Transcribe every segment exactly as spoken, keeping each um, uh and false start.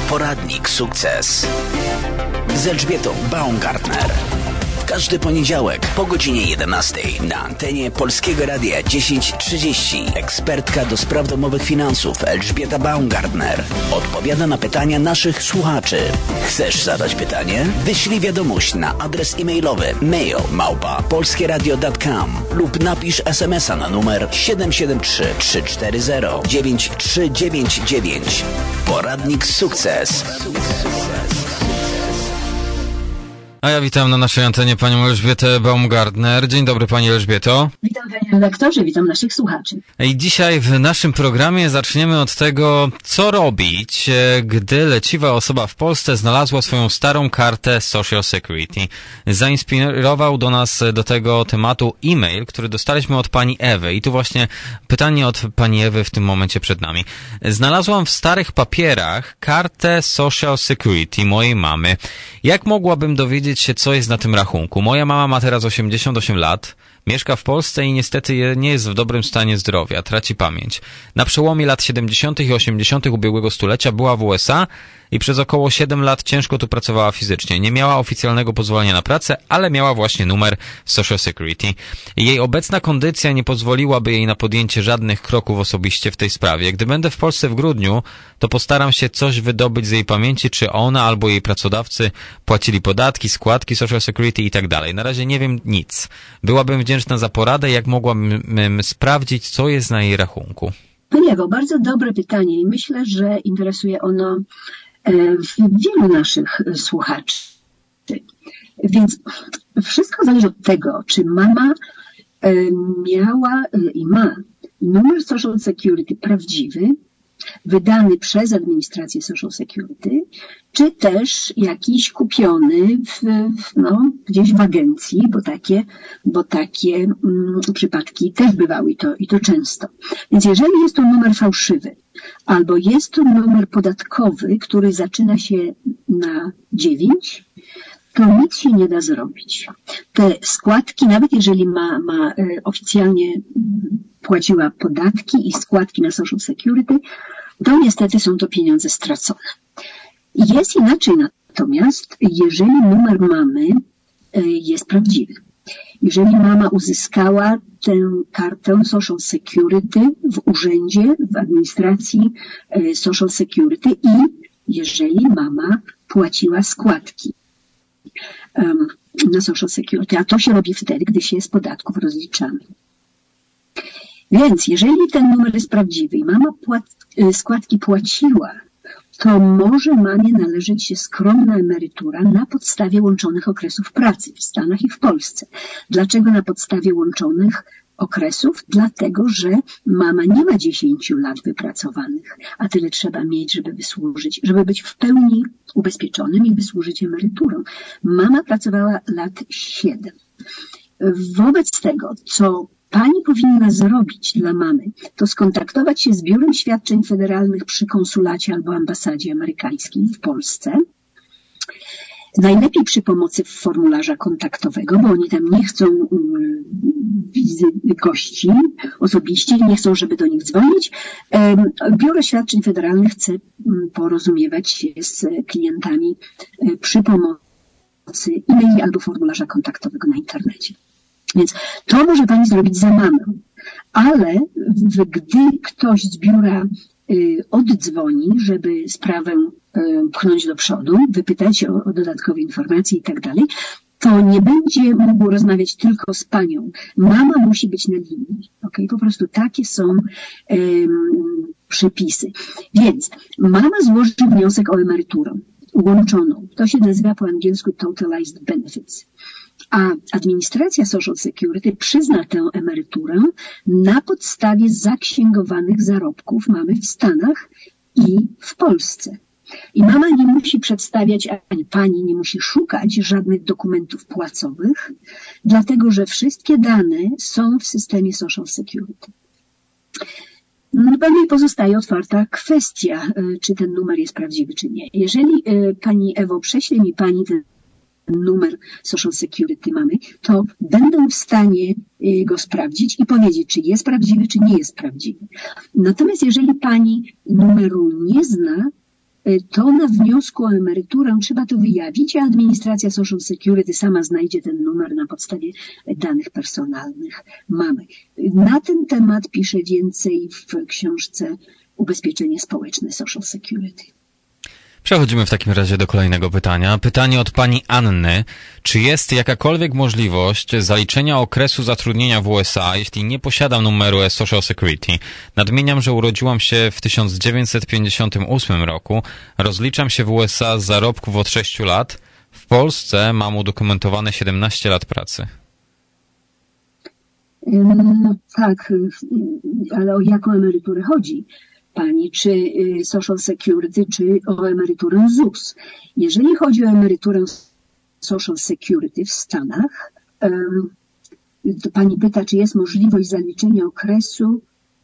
Poradnik Sukces z Elżbietą Baumgartner. Każdy poniedziałek po godzinie jedenastej na antenie Polskiego Radia dziesięć trzydzieści ekspertka do spraw domowych finansów Elżbieta Baumgartner odpowiada na pytania naszych słuchaczy. Chcesz zadać pytanie? Wyślij wiadomość na adres e-mailowy mail małpa polskieradio kropka com lub napisz es em es a na numer siedem siedem trzy, trzy cztery zero, dziewięć trzy dziewięć dziewięć. Poradnik Sukces. A ja witam na naszej antenie panią Elżbietę Baumgartner. Dzień dobry pani Elżbieto. Witam panie redaktorze, witam naszych słuchaczy. I dzisiaj w naszym programie zaczniemy od tego, co robić, gdy leciwa osoba w Polsce znalazła swoją starą kartę Social Security. Zainspirował do nas do tego tematu e-mail, który dostaliśmy od pani Ewy. I tu właśnie pytanie od pani Ewy w tym momencie przed nami. Znalazłam w starych papierach kartę Social Security mojej mamy. Jak mogłabym dowiedzieć się, co jest na tym rachunku? Moja mama ma teraz osiemdziesiąt osiem lat, mieszka w Polsce i niestety nie jest w dobrym stanie zdrowia, traci pamięć. Na przełomie lat siedemdziesiątych i osiemdziesiątych ubiegłego stulecia była w U S A i przez około siedem lat ciężko tu pracowała fizycznie. Nie miała oficjalnego pozwolenia na pracę, ale miała właśnie numer Social Security. Jej obecna kondycja nie pozwoliłaby jej na podjęcie żadnych kroków osobiście w tej sprawie. Gdy będę w Polsce w grudniu, to postaram się coś wydobyć z jej pamięci, czy ona albo jej pracodawcy płacili podatki, składki Social Security i tak dalej. Na razie nie wiem nic. Byłabym wdzięczna za poradę, jak mogłabym sprawdzić, co jest na jej rachunku. Panie Ewo, bardzo dobre pytanie i myślę, że interesuje ono wielu naszych słuchaczy. Więc wszystko zależy od tego, czy mama miała i ma numer Social Security prawdziwy, wydany przez administrację Social Security, czy też jakiś kupiony w, no, gdzieś w agencji, bo takie, bo takie mm, przypadki też bywały i to, i to często. Więc jeżeli jest to numer fałszywy, albo jest to numer podatkowy, który zaczyna się na dziewięć, to nic się nie da zrobić. Te składki, nawet jeżeli ma, ma oficjalnie płaciła podatki i składki na Social Security, to niestety są to pieniądze stracone. Jest inaczej natomiast, jeżeli numer mamy jest prawdziwy. Jeżeli mama uzyskała tę kartę Social Security w urzędzie, w administracji Social Security i jeżeli mama płaciła składki na Social Security, a to się robi wtedy, gdy się z podatków rozliczamy. Więc jeżeli ten numer jest prawdziwy i mama płac- składki płaciła, to może mamie należeć się skromna emerytura na podstawie łączonych okresów pracy w Stanach i w Polsce. Dlaczego na podstawie łączonych okresów? Dlatego, że mama nie ma dziesięciu lat wypracowanych, a tyle trzeba mieć, żeby wysłużyć, żeby być w pełni ubezpieczonym i wysłużyć emeryturą. Mama pracowała lat siedem. Wobec tego, co pani powinna zrobić dla mamy, to skontaktować się z Biurem Świadczeń Federalnych przy konsulacie albo ambasadzie amerykańskiej w Polsce. Najlepiej przy pomocy formularza kontaktowego, bo oni tam nie chcą wizy gości osobiście, nie chcą, żeby do nich dzwonić. Biuro Świadczeń Federalnych chce porozumiewać się z klientami przy pomocy e-maili albo formularza kontaktowego na internecie. Więc to może pani zrobić za mamę, ale gdy ktoś z biura oddzwoni, żeby sprawę pchnąć do przodu, wypytać o, o dodatkowe informacje i tak dalej, to nie będzie mógł rozmawiać tylko z panią. Mama musi być na linii. Okay? Po prostu takie są um, przepisy. Więc mama złoży wniosek o emeryturę łączoną. To się nazywa po angielsku Totalized Benefits. A administracja Social Security przyzna tę emeryturę na podstawie zaksięgowanych zarobków mamy w Stanach i w Polsce. I mama nie musi przedstawiać, ani pani nie musi szukać żadnych dokumentów płacowych, dlatego że wszystkie dane są w systemie Social Security. Pewnie pozostaje otwarta kwestia, czy ten numer jest prawdziwy, czy nie. Jeżeli pani Ewo prześle mi pani ten numer Social Security mamy, to będę w stanie go sprawdzić i powiedzieć, czy jest prawdziwy, czy nie jest prawdziwy. Natomiast jeżeli pani numeru nie zna, to na wniosku o emeryturę trzeba to wyjawić, a administracja Social Security sama znajdzie ten numer na podstawie danych personalnych mamy. Na ten temat piszę więcej w książce Ubezpieczenie społeczne Social Security. Przechodzimy w takim razie do kolejnego pytania. Pytanie od pani Anny. Czy jest jakakolwiek możliwość zaliczenia okresu zatrudnienia w U S A, jeśli nie posiadam numeru Social Security? Nadmieniam, że urodziłam się w tysiąc dziewięćset pięćdziesiątym ósmym roku. Rozliczam się w U S A z zarobków od sześciu lat. W Polsce mam udokumentowane siedemnaście lat pracy. No tak, ale o jaką emeryturę chodzi pani? Czy Social Security, czy o emeryturę Z U S? Jeżeli chodzi o emeryturę Social Security w Stanach, to pani pyta, czy jest możliwość zaliczenia okresu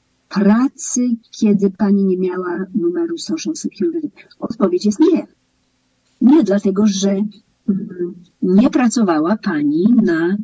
pracy, kiedy pani nie miała numeru Social Security. Odpowiedź jest nie. Nie, dlatego że nie pracowała pani na,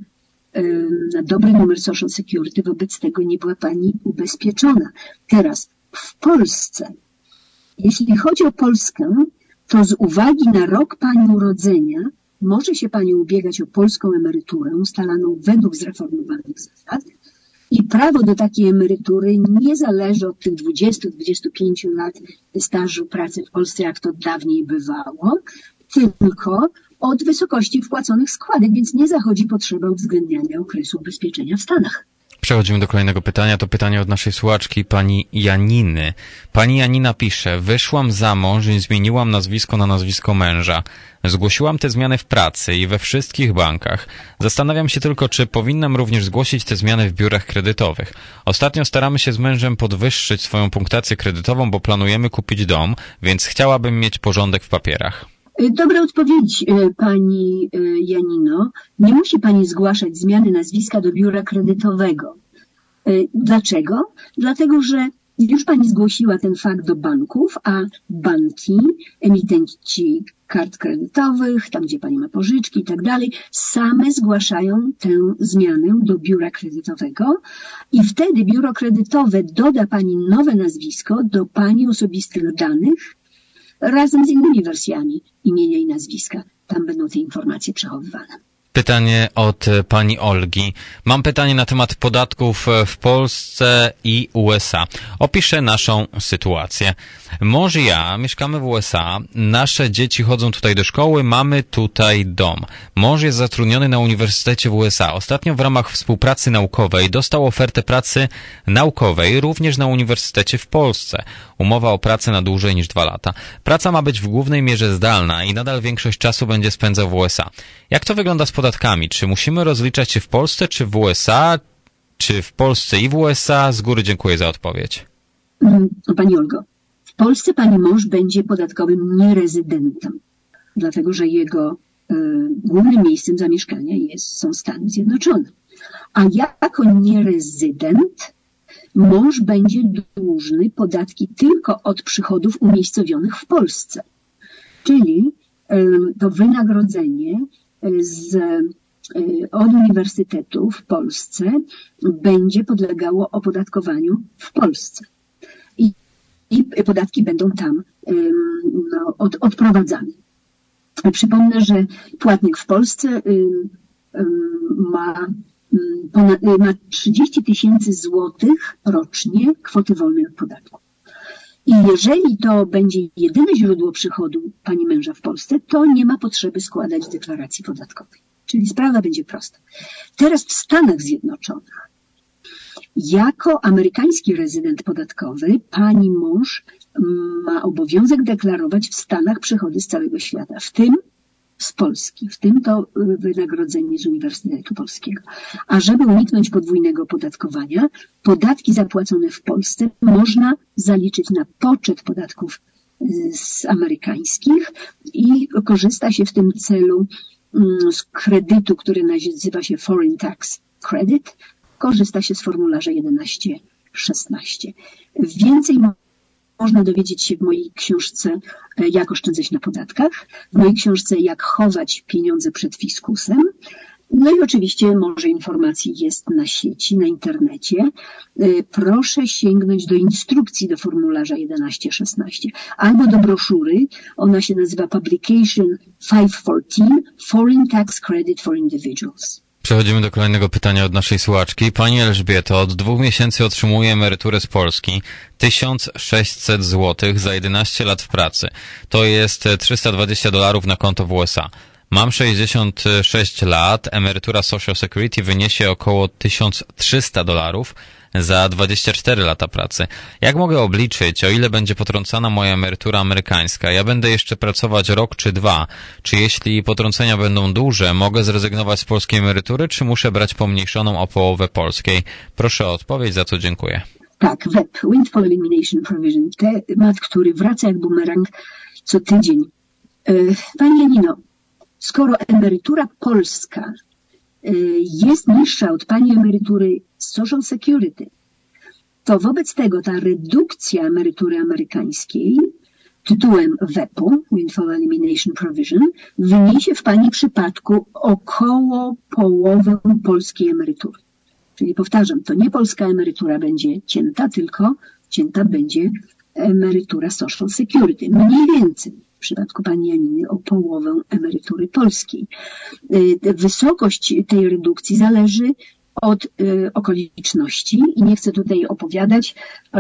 na dobry numer Social Security, wobec tego nie była pani ubezpieczona. Teraz w Polsce, jeśli chodzi o Polskę, to z uwagi na rok pani urodzenia może się pani ubiegać o polską emeryturę ustalaną według zreformowanych zasad i prawo do takiej emerytury nie zależy od tych dwudziestu do dwudziestu pięciu lat stażu pracy w Polsce, jak to dawniej bywało, tylko od wysokości wpłaconych składek, więc nie zachodzi potrzeba uwzględniania okresu ubezpieczenia w Stanach. Przechodzimy do kolejnego pytania. To pytanie od naszej słuchaczki, pani Janiny. Pani Janina pisze: wyszłam za mąż i zmieniłam nazwisko na nazwisko męża. Zgłosiłam te zmiany w pracy i we wszystkich bankach. Zastanawiam się tylko, czy powinnam również zgłosić te zmiany w biurach kredytowych. Ostatnio staramy się z mężem podwyższyć swoją punktację kredytową, bo planujemy kupić dom, więc chciałabym mieć porządek w papierach. Dobra odpowiedź, pani Janino. Nie musi pani zgłaszać zmiany nazwiska do biura kredytowego. Dlaczego? Dlatego, że już pani zgłosiła ten fakt do banków, a banki, emitenci kart kredytowych, tam gdzie pani ma pożyczki i tak dalej, same zgłaszają tę zmianę do biura kredytowego i wtedy biuro kredytowe doda pani nowe nazwisko do pani osobistych danych razem z innymi wersjami imienia i nazwiska. Tam będą te informacje przechowywane. Pytanie od pani Olgi. Mam pytanie na temat podatków w Polsce i U S A. Opiszę naszą sytuację. Mąż i ja mieszkamy w U S A, nasze dzieci chodzą tutaj do szkoły, mamy tutaj dom. Mąż jest zatrudniony na uniwersytecie w U S A. Ostatnio w ramach współpracy naukowej dostał ofertę pracy naukowej również na uniwersytecie w Polsce. Umowa o pracę na dłużej niż dwa lata. Praca ma być w głównej mierze zdalna i nadal większość czasu będzie spędzał w U S A. Jak to wygląda z podatkami? Czy musimy rozliczać się w Polsce, czy w U S A, czy w Polsce i w U S A? Z góry dziękuję za odpowiedź. Pani Olgo, w Polsce pani mąż będzie podatkowym nierezydentem, dlatego że jego y, głównym miejscem zamieszkania jest, są Stany Zjednoczone. A jako nierezydent mąż będzie dłużny podatki tylko od przychodów umiejscowionych w Polsce. Czyli y, to wynagrodzenie z, od uniwersytetu w Polsce będzie podlegało opodatkowaniu w Polsce. I, i podatki będą tam no, od, odprowadzane. Przypomnę, że płatnik w Polsce ma, ponad, ma trzydzieści tysięcy złotych rocznie kwoty wolnej od podatku. I jeżeli to będzie jedyne źródło przychodu pani męża w Polsce, to nie ma potrzeby składać deklaracji podatkowej. Czyli sprawa będzie prosta. Teraz w Stanach Zjednoczonych, jako amerykański rezydent podatkowy, pani mąż ma obowiązek deklarować w Stanach przychody z całego świata, w tym z Polski, w tym to wynagrodzenie z Uniwersytetu Polskiego. A żeby uniknąć podwójnego opodatkowania, podatki zapłacone w Polsce można zaliczyć na poczet podatków z amerykańskich i korzysta się w tym celu z kredytu, który nazywa się Foreign Tax Credit. Korzysta się z formularza jedenaście szesnaście. Więcej można dowiedzieć się w mojej książce Jak oszczędzać na podatkach, w mojej książce Jak chować pieniądze przed fiskusem No i oczywiście morze informacji jest na sieci, na internecie. Proszę sięgnąć do instrukcji do formularza jedenaście szesnaście albo do broszury. Ona się nazywa Publication pięćset czternaście Foreign Tax Credit for Individuals. Przechodzimy do kolejnego pytania od naszej słuchaczki. Pani Elżbieto, od dwóch miesięcy otrzymuję emeryturę z Polski. tysiąc sześćset złotych za jedenaście lat w pracy. To jest trzysta dwadzieścia dolarów na konto w U S A. Mam sześćdziesiąt sześć lat, emerytura Social Security wyniesie około tysiąc trzysta dolarów za dwadzieścia cztery lata pracy. Jak mogę obliczyć, o ile będzie potrącana moja emerytura amerykańska? Ja będę jeszcze pracować rok czy dwa. Czy jeśli potrącenia będą duże, mogę zrezygnować z polskiej emerytury, czy muszę brać pomniejszoną o połowę polskiej? Proszę o odpowiedź, za co dziękuję. Tak, W E P, Windfall Elimination Provision, temat, który wraca jak bumerang co tydzień. Pani Janino, skoro emerytura polska jest niższa od pani emerytury Social Security, to wobec tego ta redukcja emerytury amerykańskiej tytułem W E P u, Windfall Elimination Provision, wyniesie w pani przypadku około połowę polskiej emerytury. Czyli powtarzam, to nie polska emerytura będzie cięta, tylko cięta będzie emerytura Social Security. Mniej więcej w przypadku pani Janiny o połowę emerytury polskiej. Wysokość tej redukcji zależy od y, okoliczności i nie chcę tutaj opowiadać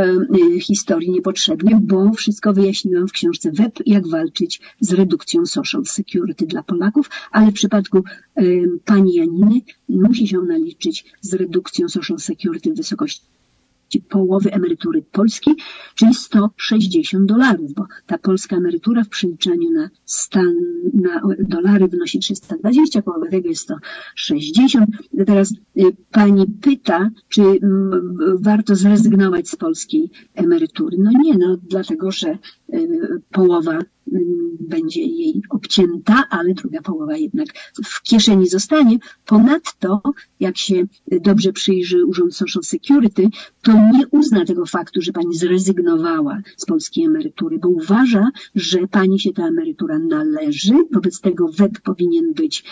y, historii niepotrzebnie, bo wszystko wyjaśniłam w książce W E P, jak walczyć z redukcją Social Security dla Polaków, ale w przypadku y, pani Janiny musi się ona liczyć z redukcją Social Security w wysokości połowy emerytury polskiej, czyli sto sześćdziesiąt dolarów, bo ta polska emerytura w przeliczaniu na stan, na dolary wynosi trzysta dwadzieścia, połowa tego jest sto sześćdziesiąt. Teraz y, pani pyta, czy y, warto zrezygnować z polskiej emerytury. No nie, no dlatego, że y, połowa będzie jej obcięta, ale druga połowa jednak w kieszeni zostanie. Ponadto, jak się dobrze przyjrzy Urząd Social Security, to nie uzna tego faktu, że pani zrezygnowała z polskiej emerytury, bo uważa, że pani się ta emerytura należy, wobec tego W E P powinien być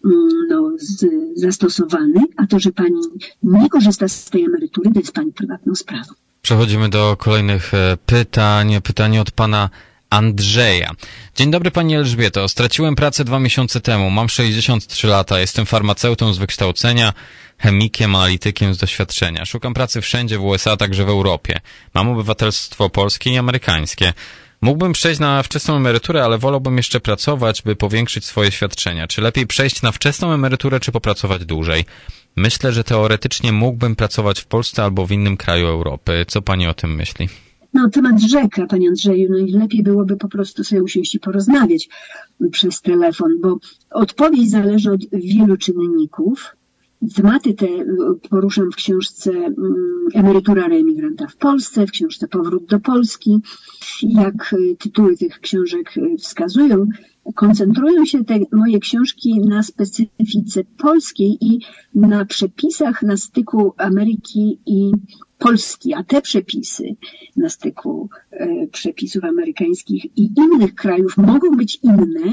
no, z, zastosowany, a to, że pani nie korzysta z tej emerytury, to jest pani prywatną sprawą. Przechodzimy do kolejnych pytań. Pytanie od pana Andrzeja. Dzień dobry pani Elżbieto. Straciłem pracę dwa miesiące temu. Mam sześćdziesiąt trzy lata. Jestem farmaceutą z wykształcenia, chemikiem, analitykiem z doświadczenia. Szukam pracy wszędzie w U S A, także w Europie. Mam obywatelstwo polskie i amerykańskie. Mógłbym przejść na wczesną emeryturę, ale wolałbym jeszcze pracować, by powiększyć swoje świadczenia. Czy lepiej przejść na wczesną emeryturę, czy popracować dłużej? Myślę, że teoretycznie mógłbym pracować w Polsce albo w innym kraju Europy. Co pani o tym myśli? No, temat rzeka, panie Andrzeju, no i lepiej byłoby po prostu sobie usiąść i porozmawiać przez telefon, bo odpowiedź zależy od wielu czynników. Tematy te poruszam w książce Emerytura reemigranta w Polsce, w książce Powrót do Polski. Jak tytuły tych książek wskazują, koncentrują się te moje książki na specyfice polskiej i na przepisach na styku Ameryki i Polski, a te przepisy na styku e, przepisów amerykańskich i innych krajów mogą być inne,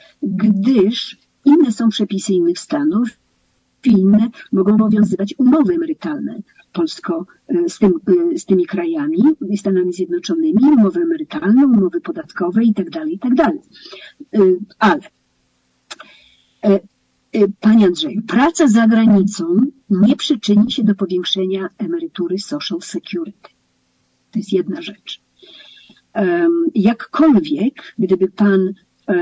gdyż inne są przepisy innych stanów, inne mogą obowiązywać umowy emerytalne polsko z, tym, z tymi krajami, Stanami Zjednoczonymi, umowy emerytalne, umowy podatkowe itd., itd. Ale panie Andrzeju, praca za granicą nie przyczyni się do powiększenia emerytury Social Security. To jest jedna rzecz. Jakkolwiek, gdyby pan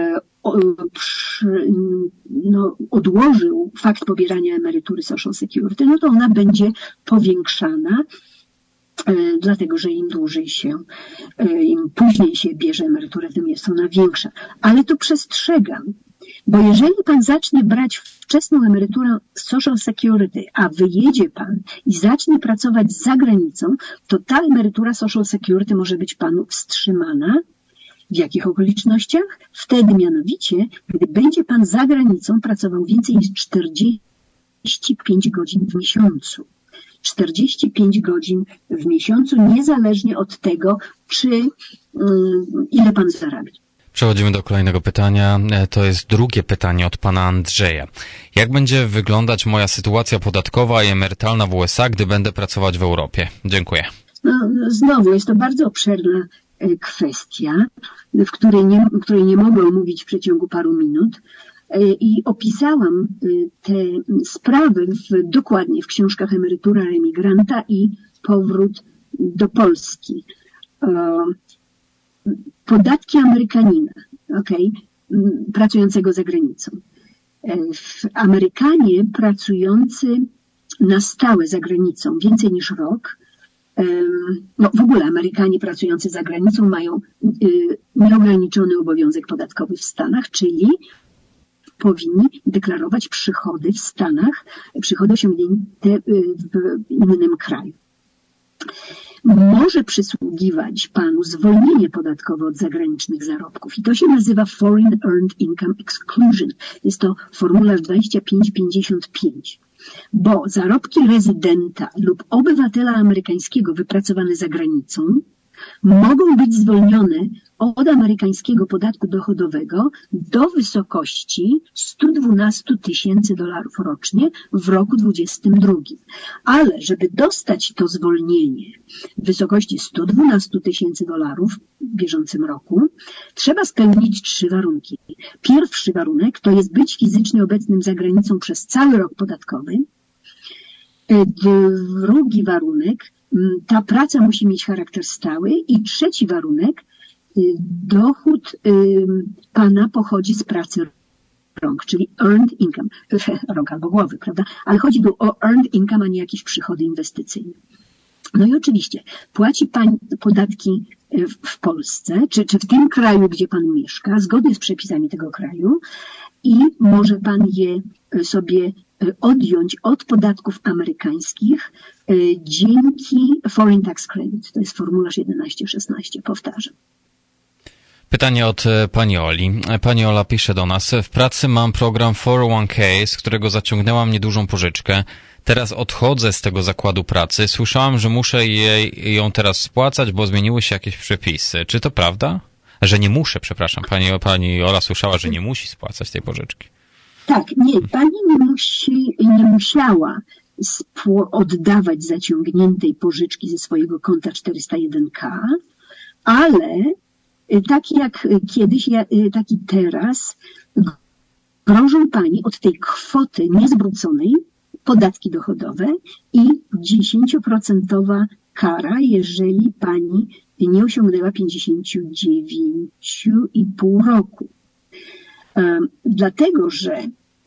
no, odłożył fakt pobierania emerytury Social Security, no to ona będzie powiększana, dlatego że im dłużej się, im później się bierze emeryturę, tym jest ona większa. Ale to przestrzegam, bo jeżeli pan zacznie brać wczesną emeryturę Social Security, a wyjedzie pan i zacznie pracować za granicą, to ta emerytura Social Security może być panu wstrzymana. W jakich okolicznościach? Wtedy mianowicie, gdy będzie pan za granicą pracował więcej niż czterdzieści pięć godzin w miesiącu. czterdzieści pięć godzin w miesiącu, niezależnie od tego, czy um, ile pan zarabia. Przechodzimy do kolejnego pytania. To jest drugie pytanie od pana Andrzeja. Jak będzie wyglądać moja sytuacja podatkowa i emerytalna w U S A, gdy będę pracować w Europie? Dziękuję. No, znowu jest to bardzo obszerna kwestia, w której nie, której nie mogę omówić w przeciągu paru minut. I opisałam te sprawy w, dokładnie w książkach Emerytura emigranta i Powrót do Polski. Podatki Amerykanina, okay, pracującego za granicą. Amerykanie pracujący na stałe za granicą więcej niż rok, no w ogóle Amerykanie pracujący za granicą mają nieograniczony obowiązek podatkowy w Stanach, czyli powinni deklarować przychody w Stanach, przychody osiągnięte w innym kraju. Może przysługiwać panu zwolnienie podatkowe od zagranicznych zarobków i to się nazywa Foreign Earned Income Exclusion. Jest to formularz dwadzieścia pięć pięćdziesiąt pięć, bo zarobki rezydenta lub obywatela amerykańskiego wypracowane za granicą mogą być zwolnione od amerykańskiego podatku dochodowego do wysokości sto dwanaście tysięcy dolarów rocznie w roku dwudziestym drugim. Ale żeby dostać to zwolnienie w wysokości sto dwanaście tysięcy dolarów w bieżącym roku, trzeba spełnić trzy warunki. Pierwszy warunek to jest być fizycznie obecnym za granicą przez cały rok podatkowy. Drugi warunek, ta praca musi mieć charakter stały i trzeci warunek, dochód pana pochodzi z pracy rąk, czyli earned income, rąk albo głowy, prawda? Ale chodzi tu o earned income, a nie jakieś przychody inwestycyjne. No i oczywiście płaci pan podatki w Polsce, czy, czy w tym kraju, gdzie pan mieszka, zgodnie z przepisami tego kraju i może pan je sobie odjąć od podatków amerykańskich dzięki Foreign Tax Credit. To jest formularz jedenaście szesnaście, powtarzam. Pytanie od pani Oli. Pani Ola pisze do nas. W pracy mam program cztery zero jeden k, z którego zaciągnęłam niedużą pożyczkę. Teraz odchodzę z tego zakładu pracy. Słyszałam, że muszę jej, ją teraz spłacać, bo zmieniły się jakieś przepisy. Czy to prawda? Że nie muszę, przepraszam. Pani, pani Ola słyszała, że nie musi spłacać tej pożyczki. Tak, nie, pani nie musi, nie musiała oddawać zaciągniętej pożyczki ze swojego konta czterysta jeden k, ale tak jak kiedyś, tak i teraz grożą pani od tej kwoty niezwróconej podatki dochodowe i dziesięcioprocentowa kara, jeżeli pani nie osiągnęła pięćdziesiąt dziewięć i pół roku. Dlatego, że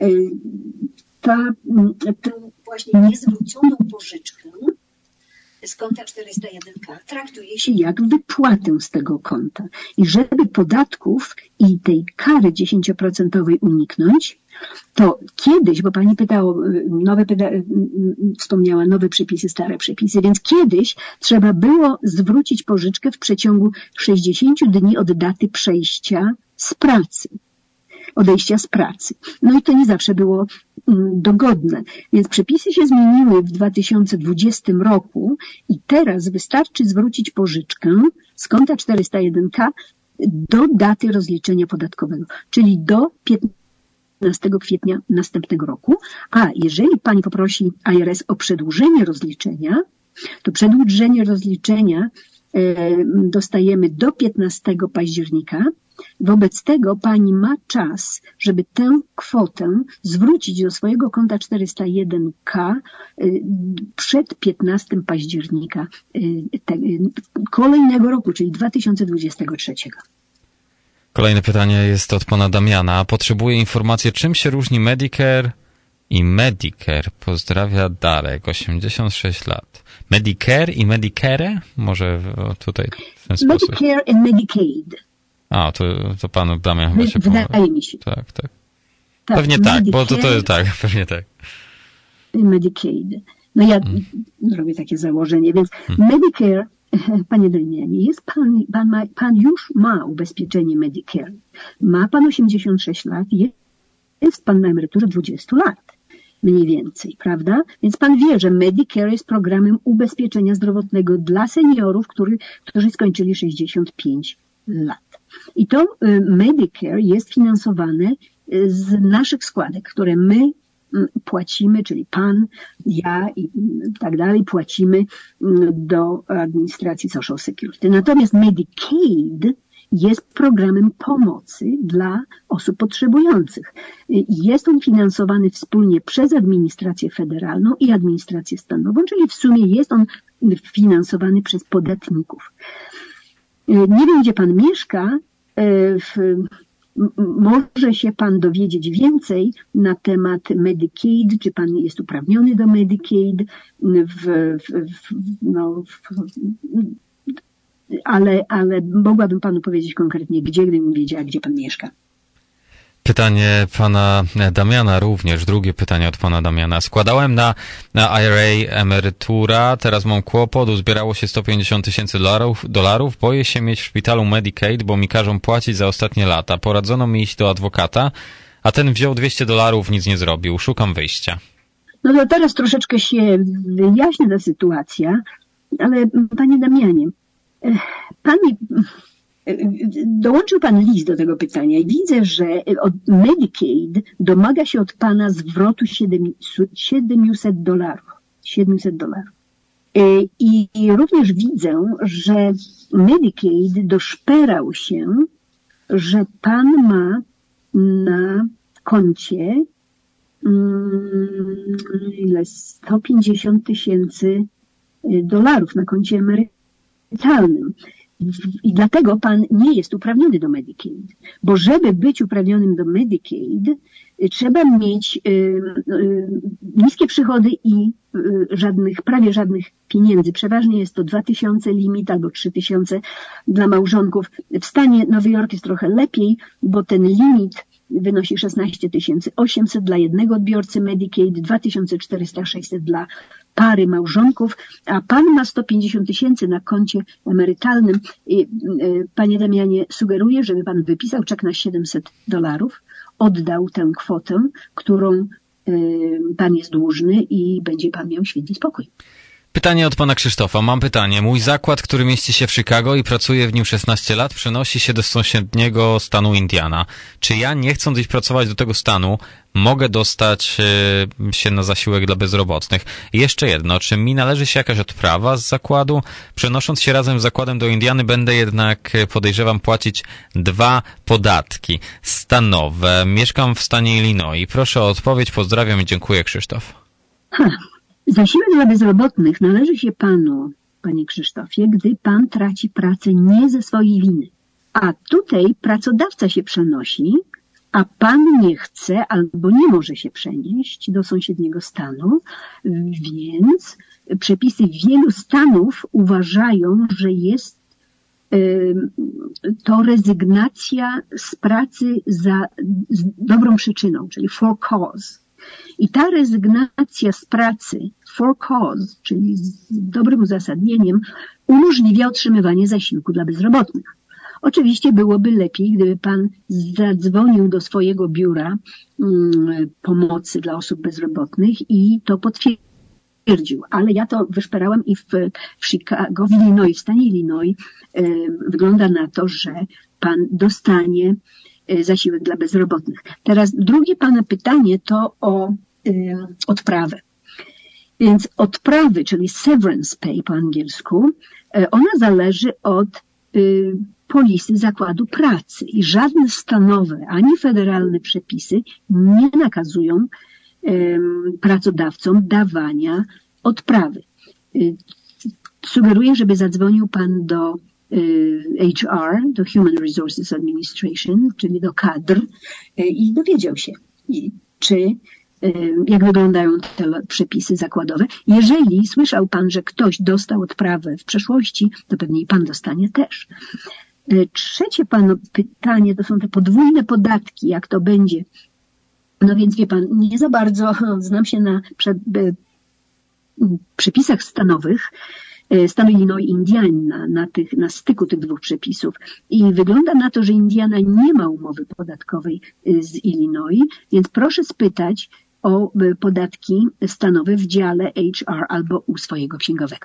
ta, tę właśnie niezwróconą pożyczkę z konta czterysta jeden k traktuje się jak wypłatę z tego konta. I żeby podatków i tej kary dziesięcioprocentowej uniknąć, to kiedyś, bo pani pytało, nowe pyta, wspomniała nowe przepisy, stare przepisy, więc kiedyś trzeba było zwrócić pożyczkę w przeciągu sześćdziesięciu dni od daty przejścia z pracy. odejścia z pracy. No i to nie zawsze było dogodne. Więc przepisy się zmieniły w dwa tysiące dwudziestym roku i teraz wystarczy zwrócić pożyczkę z konta czterysta jeden k do daty rozliczenia podatkowego, czyli do piętnastego kwietnia następnego roku. A jeżeli pani poprosi I R S o przedłużenie rozliczenia, to przedłużenie rozliczenia dostajemy do piętnastego października. Wobec tego pani ma czas, żeby tę kwotę zwrócić do swojego konta czterysta jeden k przed piętnastego października kolejnego roku, czyli dwa tysiące dwudziestego trzeciego. Kolejne pytanie jest od pana Damiana. Potrzebuję informacji, czym się różni Medicare i Medicare. Pozdrawia Darek, osiemdziesiąt sześć lat. Medicare i Medicare? Może tutaj w ten sposób. Medicare and Medicaid. A, to, to panu Damian chyba się Wydaje pomoże. mi się. Tak, tak. tak pewnie tak, bo to, to tak, pewnie tak. Medicaid. No ja hmm. zrobię takie założenie, więc hmm. Medicare, panie Damianie, jest pan, pan, ma, pan już ma ubezpieczenie Medicare. Ma pan osiemdziesiąt sześć lat, jest pan na emeryturze dwadzieścia lat. Mniej więcej, prawda? Więc pan wie, że Medicare jest programem ubezpieczenia zdrowotnego dla seniorów, który, którzy skończyli sześćdziesiąt pięć lat. I to Medicare jest finansowane z naszych składek, które my płacimy, czyli pan, ja i tak dalej, płacimy do administracji Social Security. Natomiast Medicaid jest programem pomocy dla osób potrzebujących. Jest on finansowany wspólnie przez administrację federalną i administrację stanową, czyli w sumie jest on finansowany przez podatników. Nie wiem, gdzie pan mieszka, w, może się pan dowiedzieć więcej na temat Medicaid, czy pan jest uprawniony do Medicaid, w, w, w, no, w, ale, ale mogłabym panu powiedzieć konkretnie, gdzie, gdybym wiedziała, gdzie pan mieszka. Pytanie pana Damiana również, drugie pytanie od pana Damiana. Składałem na, na I R A emerytura, teraz mam kłopot, uzbierało się sto pięćdziesiąt tysięcy dolarów, dolarów, boję się mieć w szpitalu Medicaid, bo mi każą płacić za ostatnie lata. Poradzono mi iść do adwokata, a ten wziął dwieście dolarów, nic nie zrobił. Szukam wyjścia. No to teraz troszeczkę się wyjaśnia ta sytuacja, ale panie Damianie, pan mi... Dołączył pan list do tego pytania i widzę, że od Medicaid domaga się od pana zwrotu siedemset dolarów. siedemset dolarów. I, I również widzę, że Medicaid doszperał się, że pan ma na koncie ile sto pięćdziesiąt tysięcy dolarów na koncie emerytalnym. I dlatego pan nie jest uprawniony do Medicaid, bo żeby być uprawnionym do Medicaid, trzeba mieć y, y, niskie przychody i y, żadnych, prawie żadnych pieniędzy. Przeważnie jest to dwa tysiące limit albo trzy tysiące dla małżonków. W stanie Nowy Jork jest trochę lepiej, bo ten limit wynosi szesnaście tysięcy osiemset dla jednego odbiorcy Medicaid, dwa tysiące czterysta sześćset dla pary małżonków, a pan ma sto pięćdziesiąt tysięcy na koncie emerytalnym. I, panie Damianie, sugeruję, żeby pan wypisał czek na siedemset dolarów, oddał tę kwotę, którą y, pan jest dłużny i będzie pan miał święty spokój. Pytanie od pana Krzysztofa. Mam pytanie. Mój zakład, który mieści się w Chicago i pracuję w nim szesnaście lat, przenosi się do sąsiedniego stanu Indiana. Czy ja, nie chcąc iść pracować do tego stanu, mogę dostać y, się na zasiłek dla bezrobotnych? I jeszcze jedno. Czy mi należy się jakaś odprawa z zakładu? Przenosząc się razem z zakładem do Indiany, będę jednak, podejrzewam, płacić dwa podatki stanowe. Mieszkam w stanie Illinois. Proszę o odpowiedź. Pozdrawiam i dziękuję, Krzysztof. Ha. Zasiłek dla bezrobotnych należy się panu, panie Krzysztofie, gdy pan traci pracę nie ze swojej winy. A tutaj pracodawca się przenosi, a pan nie chce albo nie może się przenieść do sąsiedniego stanu, więc przepisy wielu stanów uważają, że jest y, to rezygnacja z pracy za z dobrą przyczyną, czyli for cause. I ta rezygnacja z pracy for cause, czyli z dobrym uzasadnieniem, umożliwia otrzymywanie zasiłku dla bezrobotnych. Oczywiście byłoby lepiej, gdyby pan zadzwonił do swojego biura um, pomocy dla osób bezrobotnych i to potwierdził. Ale ja to wyszperałam i w, w Chicago, w Illinois, w stanie Illinois um, wygląda na to, że pan dostanie zasiłek dla bezrobotnych. Teraz drugie pana pytanie to o y, odprawę. Więc odprawy, czyli severance pay po angielsku, y, ona zależy od y, polisy zakładu pracy i żadne stanowe ani federalne przepisy nie nakazują y, pracodawcom dawania odprawy. Y, sugeruję, żeby zadzwonił pan do H R, do Human Resources Administration, czyli do kadr i dowiedział się, czy, jak wyglądają te przepisy zakładowe. Jeżeli słyszał pan, że ktoś dostał odprawę w przeszłości, to pewnie i pan dostanie też. Trzecie pan pytanie to są te podwójne podatki, jak to będzie. No więc wie pan, nie za bardzo znam się na prze, przepisach stanowych, stanu Illinois i Indiana, na, tych, na styku tych dwóch przepisów. I wygląda na to, że Indiana nie ma umowy podatkowej z Illinois, więc proszę spytać o podatki stanowe w dziale H R albo u swojego księgowego.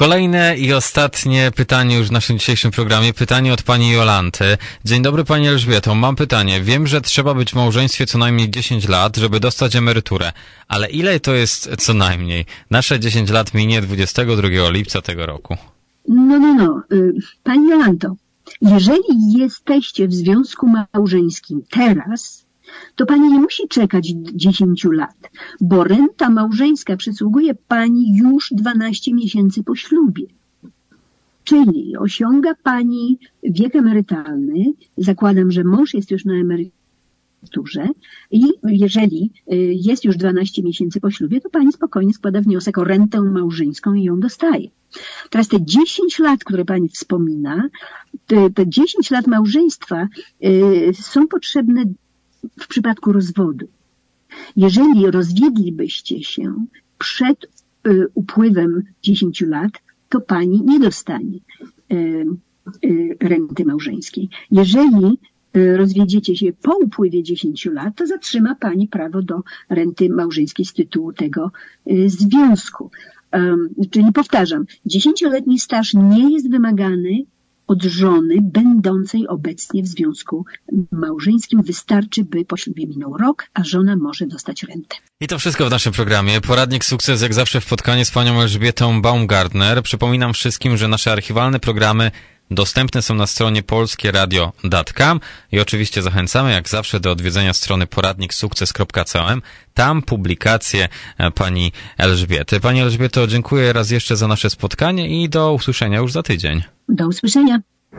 Kolejne i ostatnie pytanie już w naszym dzisiejszym programie. Pytanie od pani Jolanty. Dzień dobry pani Elżbieto. Mam pytanie. Wiem, że trzeba być w małżeństwie co najmniej dziesięć lat, żeby dostać emeryturę. Ale ile to jest co najmniej? Nasze dziesięć lat minie dwudziestego drugiego lipca tego roku. No, no, no. Pani Jolanto, jeżeli jesteście w związku małżeńskim teraz, to pani nie musi czekać dziesięć lat, bo renta małżeńska przysługuje pani już dwanaście miesięcy po ślubie. Czyli osiąga pani wiek emerytalny, zakładam, że mąż jest już na emeryturze i jeżeli jest już dwanaście miesięcy po ślubie, to pani spokojnie składa wniosek o rentę małżeńską i ją dostaje. Teraz te dziesięć lat, które pani wspomina, te, te dziesięć lat małżeństwa y, są potrzebne w przypadku rozwodu. Jeżeli rozwiedlibyście się przed y, upływem dziesięciu lat, to pani nie dostanie y, y, renty małżeńskiej. Jeżeli y, rozwiedziecie się po upływie dziesięciu lat, to zatrzyma pani prawo do renty małżeńskiej z tytułu tego y, związku. Um, czyli powtarzam, dziesięcioletni staż nie jest wymagany od żony będącej obecnie w związku małżeńskim. Wystarczy, by po ślubie minął rok, a żona może dostać rentę. I to wszystko w naszym programie. Poradnik Sukces, jak zawsze w spotkaniu z panią Elżbietą Baumgartner. Przypominam wszystkim, że nasze archiwalne programy dostępne są na stronie polskie radio kropka com i oczywiście zachęcamy jak zawsze do odwiedzenia strony poradnik sukces kropka com. Tam publikacje pani Elżbiety. Pani Elżbieto, dziękuję raz jeszcze za nasze spotkanie i do usłyszenia już za tydzień. Do usłyszenia.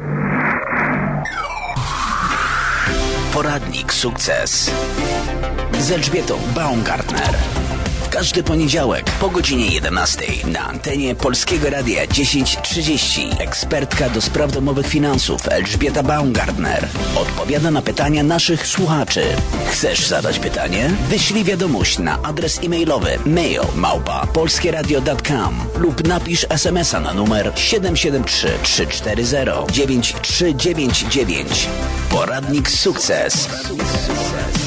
Poradnik Sukces z Elżbietą Baumgartner. Każdy poniedziałek po godzinie jedenastej na antenie Polskiego Radia dziesięć trzydzieści. Ekspertka do spraw domowych finansów Elżbieta Baumgartner odpowiada na pytania naszych słuchaczy. Chcesz zadać pytanie? Wyślij wiadomość na adres e-mailowy mail małpa polskieradio kropka com lub napisz es em es a na numer siedem siedem trzy trzy cztery zero dziewięć trzy dziewięć dziewięć. Poradnik Sukces.